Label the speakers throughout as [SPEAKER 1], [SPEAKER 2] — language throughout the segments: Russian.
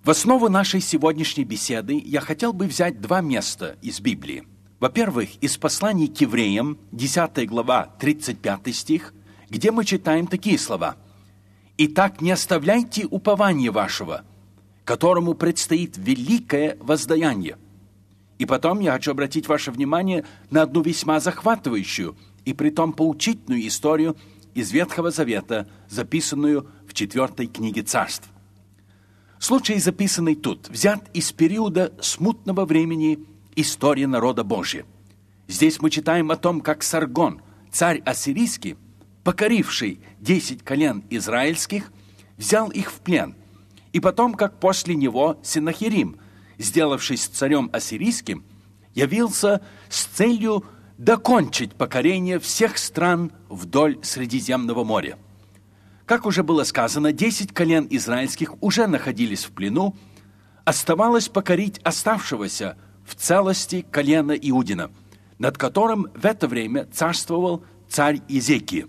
[SPEAKER 1] В основу нашей сегодняшней беседы я хотел бы взять два места из Библии. Во-первых, из послания к евреям, 10 глава, 35 стих, где мы читаем такие слова. «Итак, не оставляйте упования вашего, которому предстоит великое воздаяние». И потом я хочу обратить ваше внимание на одну весьма захватывающую и притом поучительную историю из Ветхого Завета, записанную в 4 книге Царств. Случай, записанный тут, взят из периода смутного времени истории народа Божия. Здесь мы читаем о том, как Саргон, царь ассирийский, покоривший 10 колен израильских, взял их в плен, и потом, как после него Сенахерим, сделавшись царем ассирийским, явился с целью докончить покорение всех стран вдоль Средиземного моря. Как уже было сказано, 10 колен израильских уже находились в плену, оставалось покорить оставшегося в целости колена Иудина, над которым в это время царствовал царь Иезекия.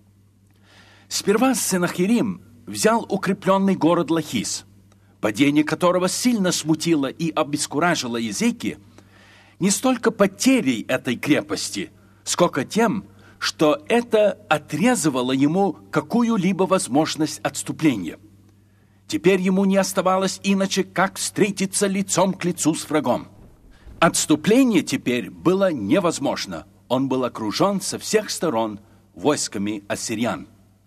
[SPEAKER 1] Сперва Сенахерим взял укрепленный город Лахис, падение которого сильно смутило и обескуражило Иезекия, не столько потерей этой крепости, сколько тем, что это отрезывало ему какую-либо возможность отступления. Теперь ему не оставалось иначе, как встретиться лицом к лицу с врагом. Отступление теперь было невозможно. Он был окружен со всех сторон войсками ассириян.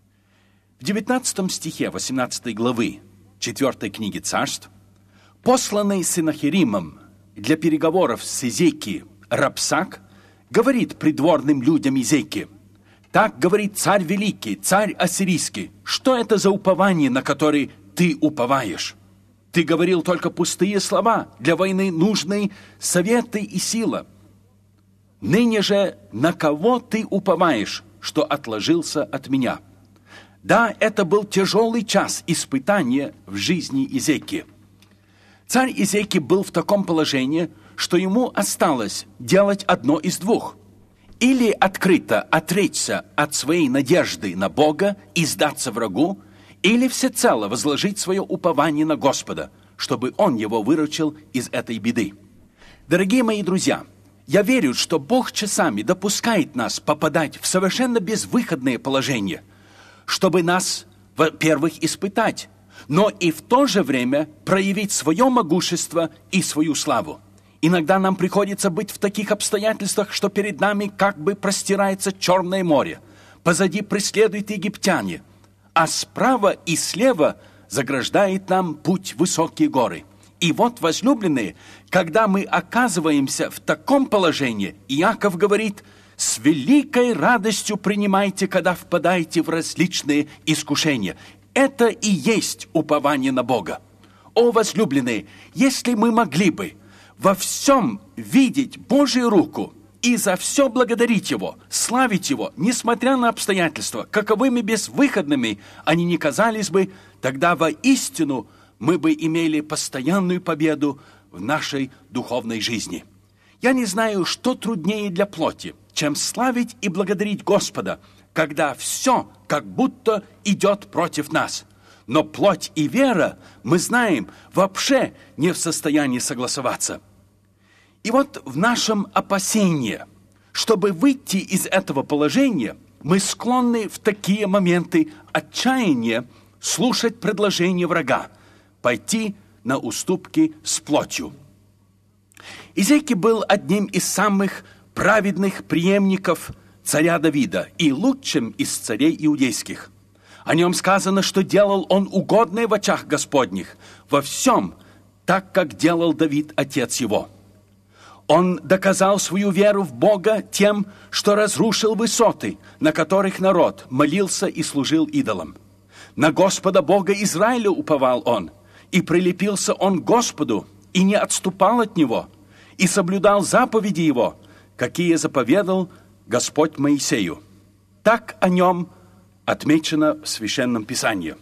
[SPEAKER 1] В 19 стихе 18 главы 4 книги Царств, посланный Сенахеримом для переговоров с Иезекией Рапсак, говорит придворным людям Иезекии: «Так говорит царь великий, царь ассирийский, что это за упование, на которое ты уповаешь? Ты говорил только пустые слова, для войны нужны советы и сила. Ныне же на кого ты уповаешь, что отложился от меня?» Да, это был тяжелый час испытания в жизни Иезекии. Царь Иезекия был в таком положении, что ему осталось делать одно из двух. Или открыто отречься от своей надежды на Бога и сдаться врагу, или всецело возложить свое упование на Господа, чтобы Он его выручил из этой беды. Дорогие мои друзья, я верю, что Бог часами допускает нас попадать в совершенно безвыходные положения, чтобы нас, во-первых, испытать, но и в то же время проявить свое могущество и свою славу. Иногда нам приходится быть в таких обстоятельствах, что перед нами как бы простирается Черное море, позади преследуют египтяне, а справа и слева заграждает нам путь высокие горы. И вот, возлюбленные, когда мы оказываемся в таком положении, Иаков говорит: «С великой радостью принимайте, когда впадаете в различные искушения». Это и есть упование на Бога. О, возлюбленные, если мы могли бы во всем видеть Божью руку и за все благодарить Его, славить Его, несмотря на обстоятельства, каковыми безвыходными они ни казались бы, тогда воистину мы бы имели постоянную победу в нашей духовной жизни. Я не знаю, что труднее для плоти, чем славить и благодарить Господа, когда все как будто идет против нас. Но плоть и вера, мы знаем, вообще не в состоянии согласоваться. И вот в нашем опасении, чтобы выйти из этого положения, мы склонны в такие моменты отчаяния слушать предложение врага, пойти на уступки с плотью. Иезекия был одним из самых праведных преемников царя Давида и лучшим из царей иудейских. О нем сказано, что делал он угодное в очах Господних во всем, так как делал Давид, отец его. Он доказал свою веру в Бога тем, что разрушил высоты, на которых народ молился и служил идолам. На Господа Бога Израиля уповал он, и прилепился он к Господу, и не отступал от Него, и соблюдал заповеди Его, какие заповедал Господь Моисею. Так о нем отмечено в Священном Писании.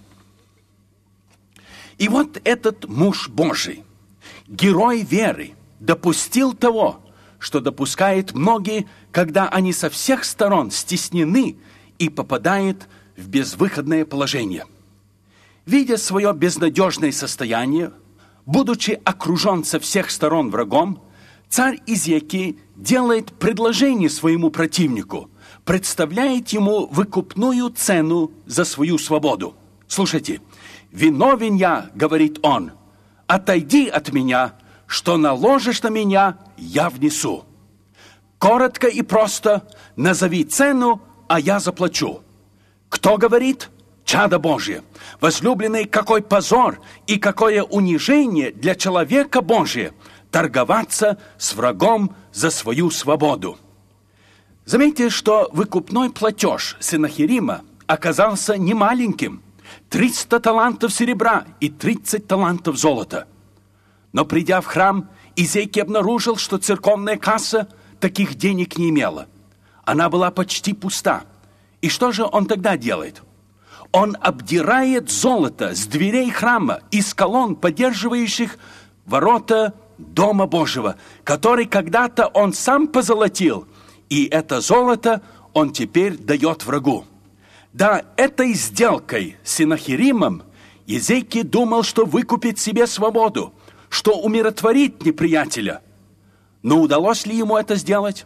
[SPEAKER 1] И вот этот муж Божий, герой веры, допустил того, что допускают многие, когда они со всех сторон стеснены и попадают в безвыходное положение. Видя свое безнадежное состояние, Будучи окружен со всех сторон врагом, царь Изекия делает предложение своему противнику, представляет ему выкупную цену за свою свободу. Слушайте, «Виновен я, — говорит он, — отойди от меня, что наложишь на меня, я внесу. Коротко и просто назови цену, а я заплачу». Кто говорит? Чадо Божие. Возлюбленный, какой позор и какое унижение для человека Божия торговаться с врагом за свою свободу. Заметьте, что выкупной платеж Сенахерима оказался немаленьким. 300 талантов серебра и 30 талантов золота. Но придя в храм, Изекия обнаружил, что церковная касса таких денег не имела. Она была почти пуста. И что же он тогда делает? Он обдирает золото с дверей храма и с колонн, поддерживающих ворота Дома Божьего, который когда-то он сам позолотил, и это золото он теперь дает врагу. Да, этой сделкой с Сенахеримом Изекия думал, что выкупит себе свободу, что умиротворит неприятеля. Но удалось ли ему это сделать?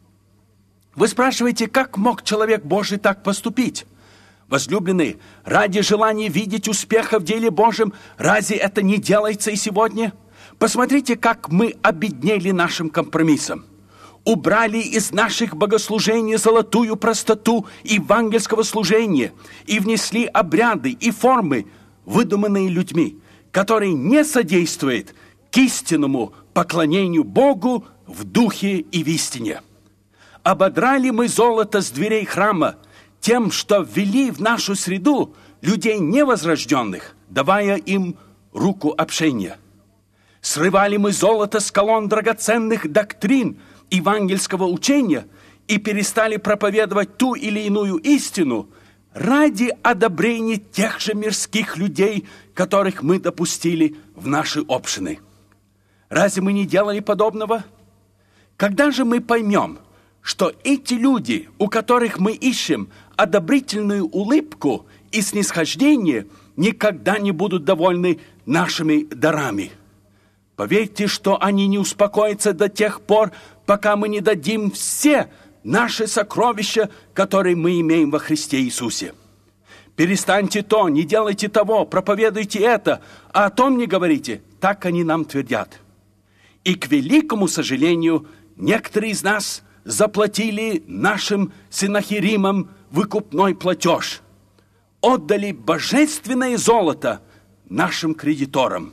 [SPEAKER 1] Вы спрашиваете, как мог человек Божий так поступить? Возлюбленные, ради желания видеть успеха в деле Божьем, разве это не делается и сегодня? Посмотрите, как мы обеднели нашим компромиссом. Убрали из наших богослужений золотую простоту евангельского служения и внесли обряды и формы, выдуманные людьми, которые не содействуют к истинному поклонению Богу в духе и в истине. Ободрали мы золото с дверей храма тем, что ввели в нашу среду людей невозрожденных, давая им руку общения. Срывали мы золото с колонн драгоценных доктрин евангельского учения и перестали проповедовать ту или иную истину ради одобрения тех же мирских людей, которых мы допустили в наши общины. Разве мы не делали подобного? Когда же мы поймем, что эти люди, у которых мы ищем одобрительную улыбку и снисхождение, никогда не будут довольны нашими дарами? Поверьте, что они не успокоятся до тех пор, пока мы не дадим все наши сокровища, которые мы имеем во Христе Иисусе. Перестаньте то, не делайте того, проповедуйте это, а о том не говорите. Так они нам твердят. И, к великому сожалению, некоторые из нас заплатили нашим Сенахеримам выкупной платеж. Отдали божественное золото нашим кредиторам.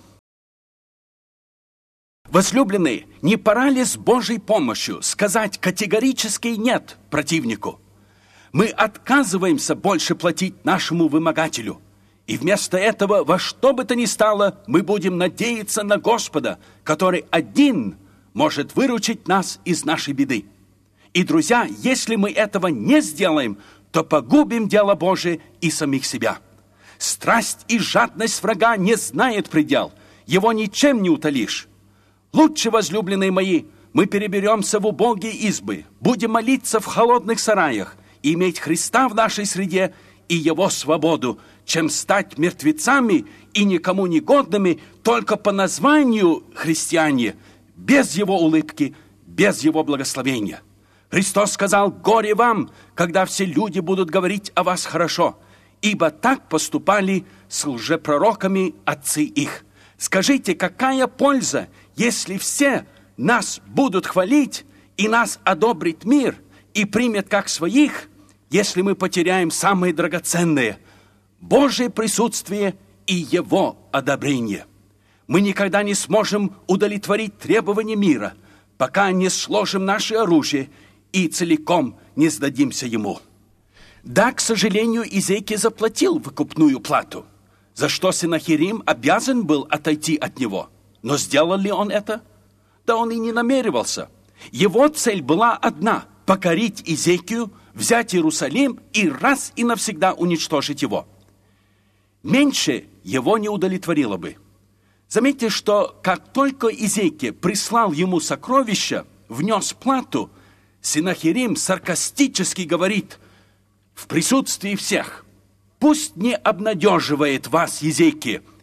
[SPEAKER 1] Возлюбленные, не пора ли с Божьей помощью сказать категорически «нет» противнику? Мы отказываемся больше платить нашему вымогателю. И вместо этого, во что бы то ни стало, мы будем надеяться на Господа, который один может выручить нас из нашей беды. И, друзья, если мы этого не сделаем, то погубим дело Божие и самих себя. Страсть и жадность врага не знает предел. Его ничем не утолишь. Лучше, возлюбленные мои, мы переберемся в убогие избы, будем молиться в холодных сараях и иметь Христа в нашей среде и Его свободу, чем стать мертвецами и никому не годными только по названию христиане, без Его улыбки, без Его благословения. Христос сказал: «Горе вам, когда все люди будут говорить о вас хорошо, ибо так поступали с лжепророками отцы их». Скажите, какая польза, если все нас будут хвалить, и нас одобрит мир, и примет как своих, если мы потеряем самое драгоценное – Божие присутствие и Его одобрение? Мы никогда не сможем удовлетворить требования мира, пока не сложим наше оружие и целиком не сдадимся Ему. Да, к сожалению, Изекия заплатил выкупную плату, за что Сенахерим обязан был отойти от него. Но сделал ли он это? Да он и не намеревался. Его цель была одна – покорить Изекию, взять Иерусалим и раз и навсегда уничтожить его. Меньше его не удовлетворило бы. Заметьте, что как только Изекия прислал ему сокровища, внес плату, Сенахерим саркастически говорит в присутствии всех: «Пусть не обнадеживает вас Изекия,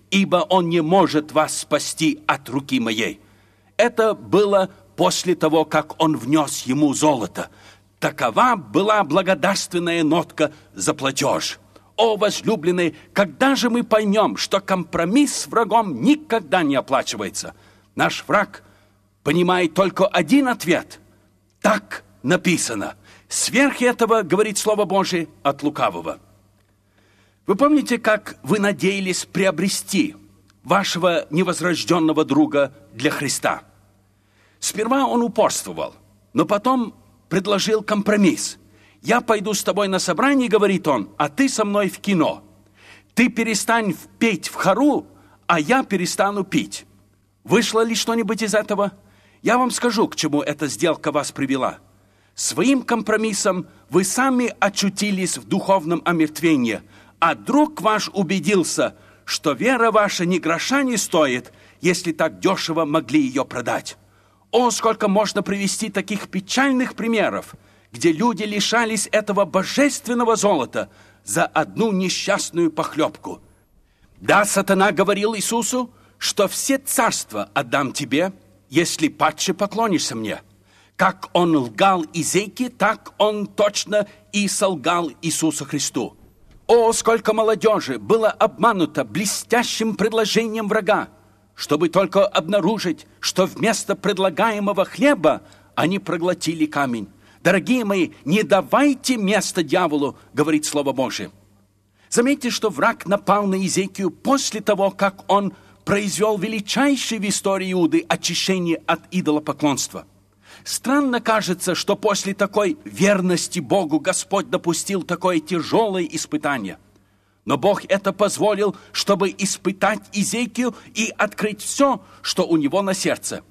[SPEAKER 1] ибо он не может вас спасти от руки моей». Это было после того, как он внес ему золото. Такова была благодарственная нотка за платеж. О, возлюбленные, когда же мы поймем, что компромисс с врагом никогда не оплачивается? Наш враг понимает только один ответ. Так написано. Сверх этого, говорит Слово Божие, от лукавого. Вы помните, как вы надеялись приобрести вашего невозрожденного друга для Христа? Сперва он упорствовал, но потом предложил компромисс. «Я пойду с тобой на собрание, — говорит он, — а ты со мной в кино. Ты перестань петь в хору, а я перестану пить». Вышло ли что-нибудь из этого? Я вам скажу, к чему эта сделка вас привела. Своим компромиссом вы сами очутились в духовном омертвении, а друг ваш убедился, что вера ваша ни гроша не стоит, если так дешево могли ее продать. О, сколько можно привести таких печальных примеров, где люди лишались этого божественного золота за одну несчастную похлебку. Да, сатана говорил Иисусу, что все царства отдам тебе, если падше поклонишься мне. Как он лгал Изейке, так он точно и солгал Иисусу Христу. О, сколько молодежи было обмануто блестящим предложением врага, чтобы только обнаружить, что вместо предлагаемого хлеба они проглотили камень. Дорогие мои, не давайте места дьяволу, говорит Слово Божие. Заметьте, что враг напал на Изекию после того, как он произвел величайшее в истории Иуды очищение от идолопоклонства. Странно кажется, что после такой верности Богу Господь допустил такое тяжелое испытание. Но Бог это позволил, чтобы испытать Изекию и открыть все, что у него на сердце.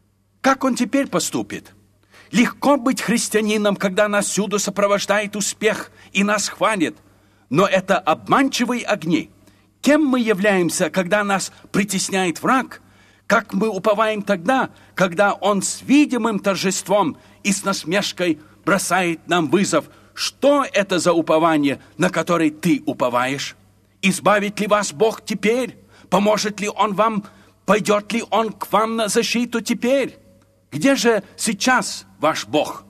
[SPEAKER 1] Как он теперь поступит? Легко быть христианином, когда нас всюду сопровождает успех и нас хвалит. Но это обманчивые огни. Кем мы являемся, когда нас притесняет враг? Как мы уповаем тогда, когда он с видимым торжеством и с насмешкой бросает нам вызов? Что это за упование, на которое ты уповаешь? Избавит ли вас Бог теперь? Поможет ли Он вам? Пойдет ли Он к вам на защиту теперь? Где же сейчас ваш Бог?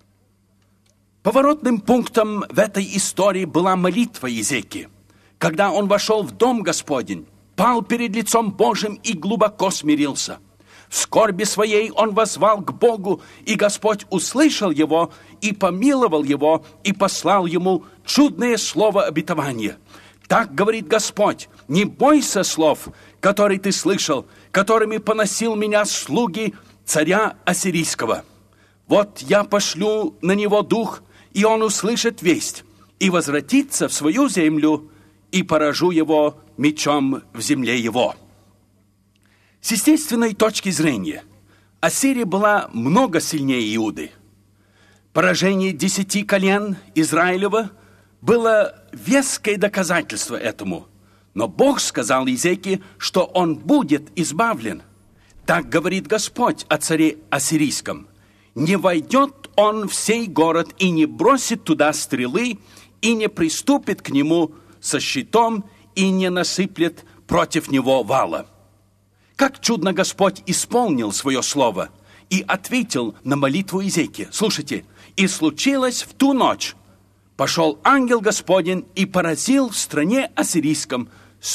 [SPEAKER 1] Поворотным пунктом в этой истории была молитва Изекии. Когда он вошел в дом Господень, пал перед лицом Божьим и глубоко смирился. В скорби своей он воззвал к Богу, и Господь услышал его, и помиловал его, и послал ему чудное слово обетования. Так говорит Господь: не бойся слов, которые ты слышал, которыми поносил меня слуги царя Ассирийского. Вот я пошлю на него дух, и он услышит весть, и возвратится в свою землю, и поражу его мечом в земле его». С естественной точки зрения, Ассирия была много сильнее Иуды. Поражение 10 колен Израилева было веское доказательство этому. Но Бог сказал Изекии, что он будет избавлен. Так говорит Господь о царе Ассирийском: «Не войдет он в сей город и не бросит туда стрелы, и не приступит к нему со щитом, и не насыплет против него вала». Как чудно Господь исполнил свое слово и ответил на молитву Изекии. Слушайте, «И случилось в ту ночь, пошел ангел Господень и поразил в стране ассирийском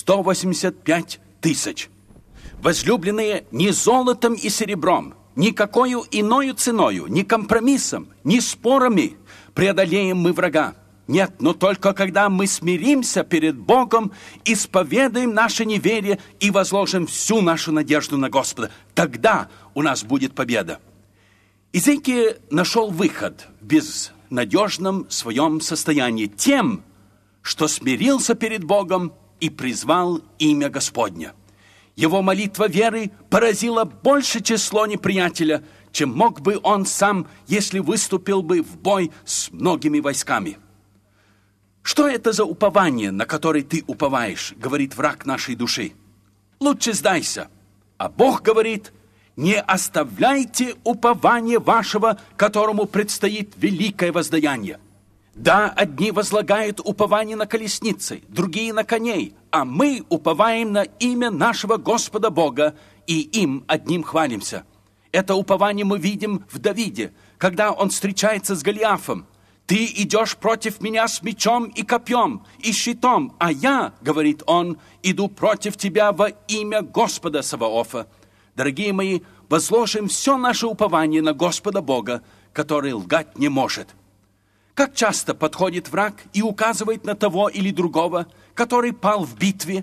[SPEAKER 1] 185 тысяч». Возлюбленные, ни золотом и серебром, никакою иною ценою, ни компромиссом, ни спорами преодолеем мы врага. Нет, но только когда мы смиримся перед Богом, исповедаем наше неверие и возложим всю нашу надежду на Господа, тогда у нас будет победа. Изекия нашел выход в безнадежном своем состоянии тем, что смирился перед Богом и призвал имя Господне. Его молитва веры поразила больше число неприятеля, чем мог бы он сам, если выступил бы в бой с многими войсками. Что это за упование, на которое ты уповаешь, говорит враг нашей души? Лучше сдайся. А Бог говорит: не оставляйте упование вашего, которому предстоит великое воздаяние. Да, одни возлагают упование на колесницы, другие на коней, а мы уповаем на имя нашего Господа Бога, и им одним хвалимся. Это упование мы видим в Давиде, когда он встречается с Голиафом. «Ты идешь против меня с мечом и копьем, и щитом, а я, — говорит он, — иду против тебя во имя Господа Саваофа». Дорогие мои, возложим все наше упование на Господа Бога, который лгать не может. Как часто подходит враг и указывает на того или другого, который пал в битве,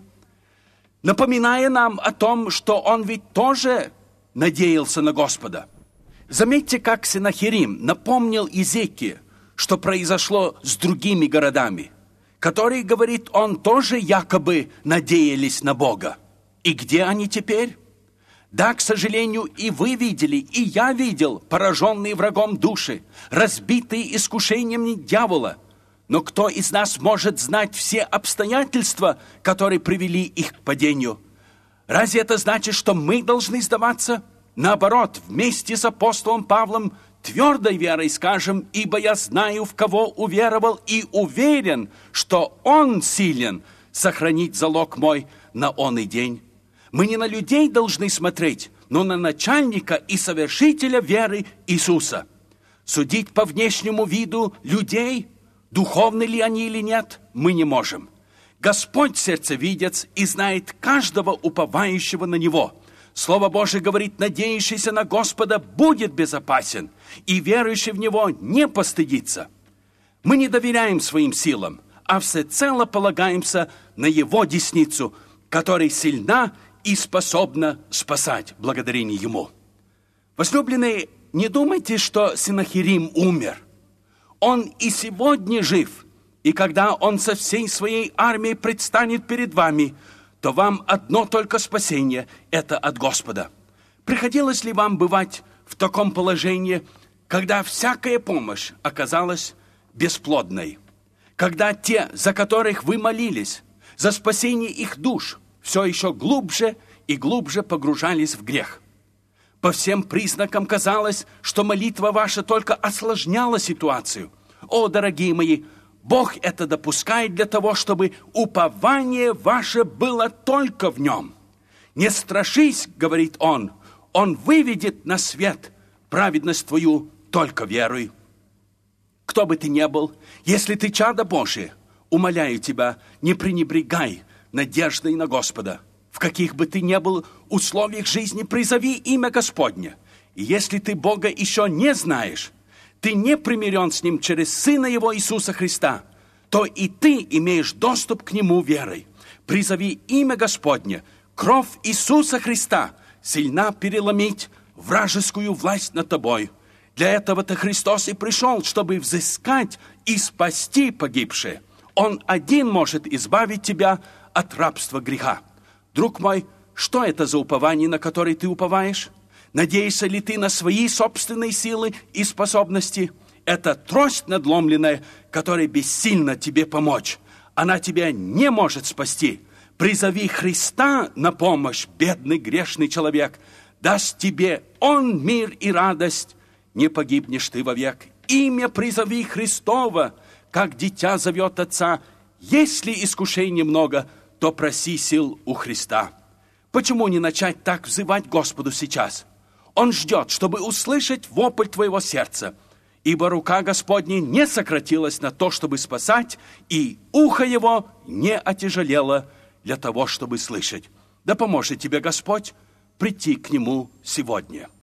[SPEAKER 1] напоминая нам о том, что он ведь тоже надеялся на Господа. Заметьте, как Сенахерим напомнил Иезекии, что произошло с другими городами, которые, говорит он, тоже якобы надеялись на Бога. И где они теперь? Да, к сожалению, и вы видели, и я видел пораженные врагом души, разбитые искушением дьявола. Но кто из нас может знать все обстоятельства, которые привели их к падению? Разве это значит, что мы должны сдаваться? Наоборот, вместе с апостолом Павлом твердой верой скажем: «Ибо я знаю, в кого уверовал, и уверен, что Он силен сохранить залог мой на оный день». Мы не на людей должны смотреть, но на начальника и совершителя веры Иисуса. Судить по внешнему виду людей, духовны ли они или нет, мы не можем. Господь сердцевидец и знает каждого уповающего на Него. Слово Божие говорит: надеющийся на Господа будет безопасен, и верующий в Него не постыдится. Мы не доверяем своим силам, а всецело полагаемся на Его десницу, которая сильна и способна спасать, благодарение Ему. Возлюбленные, не думайте, что Сенахерим умер. Он и сегодня жив, и когда он со всей своей армией предстанет перед вами, то вам одно только спасение – это от Господа. Приходилось ли вам бывать в таком положении, когда всякая помощь оказалась бесплодной? Когда те, за которых вы молились, за спасение их душ, все еще глубже и глубже погружались в грех? По всем признакам казалось, что молитва ваша только осложняла ситуацию. О, дорогие мои, Бог это допускает для того, чтобы упование ваше было только в Нем. «Не страшись, — говорит Он, — Он выведет на свет праведность твою только веруй». Кто бы ты ни был, если ты чадо Божие, умоляю тебя, не пренебрегай надеждой на Господа. В каких бы ты ни был условиях жизни, призови имя Господне. И если ты Бога еще не знаешь, ты не примирен с Ним через Сына Его Иисуса Христа, то и ты имеешь доступ к Нему верой. Призови имя Господне. Кровь Иисуса Христа сильна переломить вражескую власть над тобой. Для этого-то Христос и пришел, чтобы взыскать и спасти погибшие. Он один может избавить тебя от рабства греха. Друг мой, что это за упование, на которое ты уповаешь? Надеешься ли ты на свои собственные силы и способности? Это трость надломленная, которая бессильна тебе помочь. Она тебя не может спасти. Призови Христа на помощь, бедный грешный человек. Даст тебе Он мир и радость. Не погибнешь ты вовек. Имя призови Христово, как дитя зовет Отца. Если искушений много, то проси сил у Христа. Почему не начать так взывать Господу сейчас? Он ждет, чтобы услышать вопль твоего сердца. Ибо рука Господня не сократилась на то, чтобы спасать, и ухо Его не отяжелело для того, чтобы слышать. Да поможет тебе Господь прийти к Нему сегодня.